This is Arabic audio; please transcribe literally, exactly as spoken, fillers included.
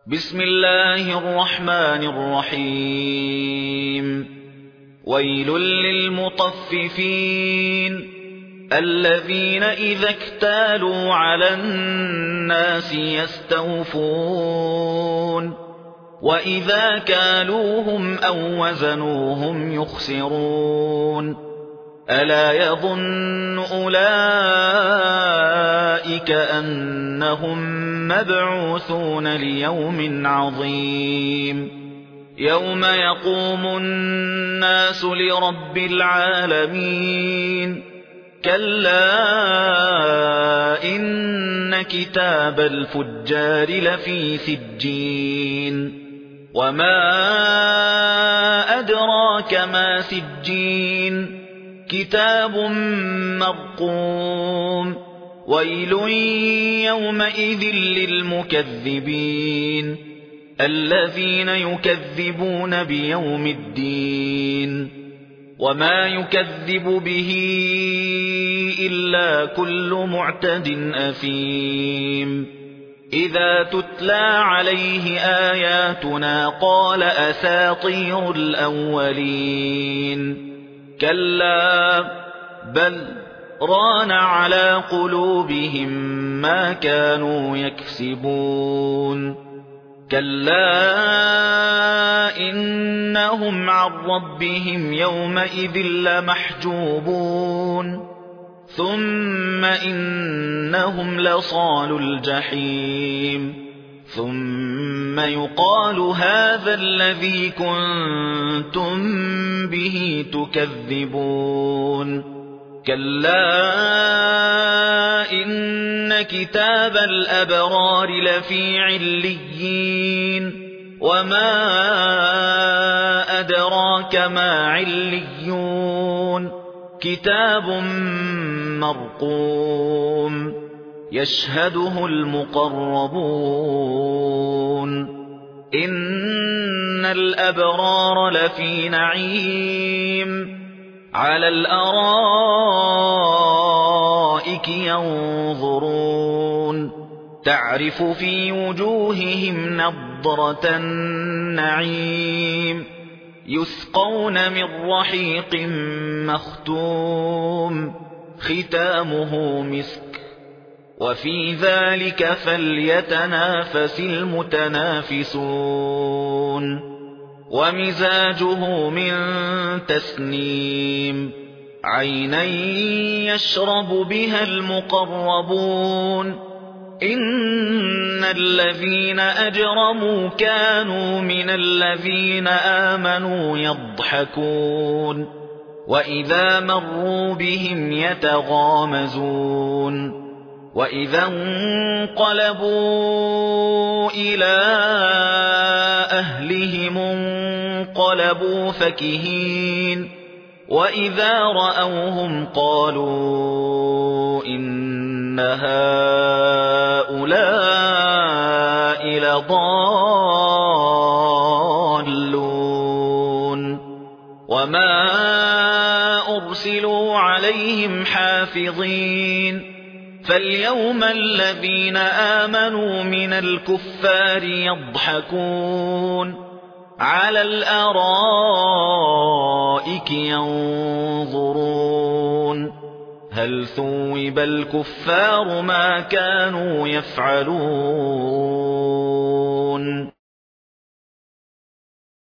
بسم الله الرحمن الرحيم ويل للمطففين الذين إذا اكتالوا على الناس يستوفون وإذا كالوهم أو وزنوهم يخسرون ألا يظن أولئك أنهم مبعوثون ليوم عظيم يوم يقوم الناس لرب العالمين كلا إن كتاب الفجار لفي سجين وما أدراك ما سجين كتاب مرقوم ويل يومئذ للمكذبين الذين يكذبون بيوم الدين وما يكذب به إلا كل معتد أثيم إذا تتلى عليه آياتنا قال أساطير الأولين كلا بل ران على قلوبهم ما كانوا يكسبون كلا إنهم عن ربهم يومئذ لمحجوبون ثم إنهم لصالو الجحيم ثم يقال هذا الذي كنتم به تكذبون كلا إن كتاب الأبرار لفي عليين وما أدراك ما عليون كتاب مرقوم يشهده المقربون إن الأبرار لفي نعيم على الأرائك ينظرون تعرف في وجوههم نضرة النعيم يسقون من رحيق مختوم ختامه مسك وفي ذلك فليتنافس المتنافسون ومزاجه من تسنيم عينا يشرب بها المقربون إن الذين أجرموا كانوا من الذين آمنوا يضحكون وإذا مروا بهم يتغامزون وإذا انقلبوا إلى أهلهم انقلبوا فكهين وإذا رأوهم قالوا إن هؤلاء لضالون وما أرسلوا عليهم حافظين فاليوم الذين آمنوا من الكفار يضحكون على الأرائك ينظرون هل ثوب الكفار ما كانوا يفعلون